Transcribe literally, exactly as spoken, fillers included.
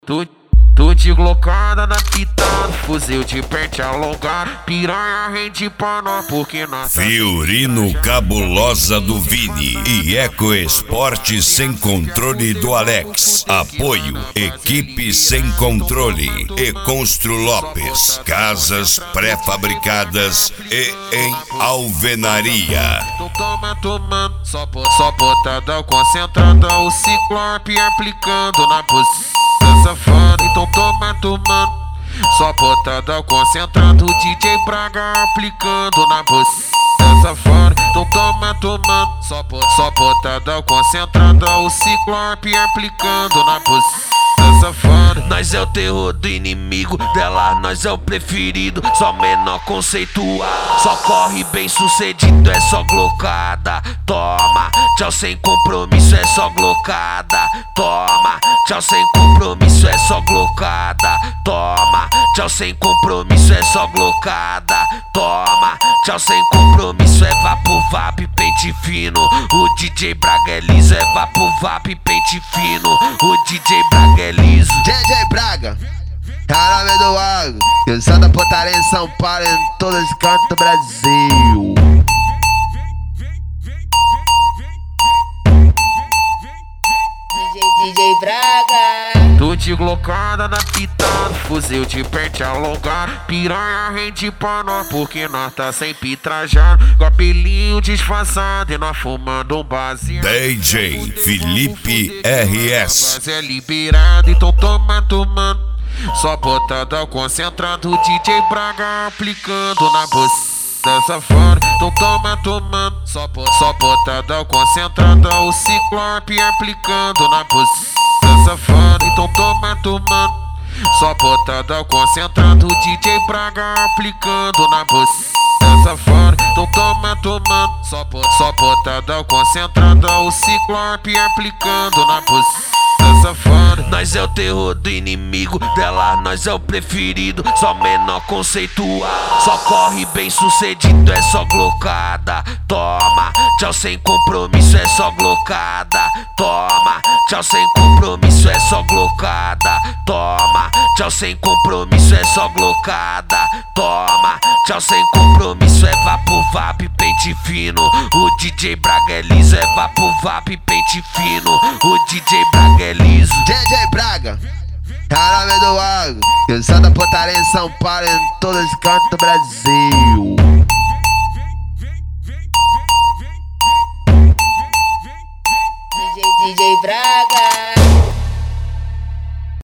Tu, tu de glocada na pitada, fuzil de pente alongado, piranha rende pra nós porque nós. Fiorino Cabulosa do Vini e Eco Esporte Sem Controle do Alex. Apoio Equipe Sem Controle e Constru Lopes. Casas pré-fabricadas e em alvenaria. Então toma tomando, só, só botada concentrada, o ciclope aplicando na posição. Safado, então toma tomando, só botada concentrando, o D J Braga aplicando na posição. Safado, então toma tomando, só, só botada concentrada, o ciclope aplicando na posição. Safado, nós é o terror do inimigo dela, nós é o preferido, só menor conceituado, só corre bem sucedido, é só glocada. Toma, tchau sem compromisso, é só glocada. Toma, tchau sem compromisso, é só glocada. Toma, tchau sem compromisso, é só glocada. Toma, tchau sem compromisso, é vapo vap, pente fino. O D J Braga é liso, é vapo vap, pente fino. O D J Braga é liso. D J Braga, tá na do água, eu sou da Pontaria em São Paulo, em todos os cantos do Brasil. D J Braga, tu de glocada na pitada, fuzil de pente alongado, piranha rende pra nós porque nós tá sempre trajado, cabelinho disfarçado e nós fumando um baseado. D J Felipe R S. Mas é liberado, então toma tomando, só botada concentrando, o D J Braga aplicando na bolsa. Safado, então toma tomando, só, só botada concentrada, o ciclope aplicando na posição. Safado, então toma tomando, só botada concentrada, o D J Braga aplicando na posição. Safado, então toma tomando, só, só botada concentrada, o ciclope aplicando na posição. Safado, nós é o terror do inimigo dela, nós é o preferido, só menor conceituado, só corre bem sucedido, é só glocada. Toma, tchau sem compromisso, é só glocada. Toma, tchau sem compromisso, é só glocada. Toma, tchau sem compromisso, é só glocada. Toma, tchau sem compromisso, é vapo vap, pente fino. O D J Braga é liso, é vapo vap, pente fino. O D J Braga é liso. D J Braga, tá na do água, eu sou da Pontaria em São Paulo, em todos os cantos do Brasil. D J D J Braga.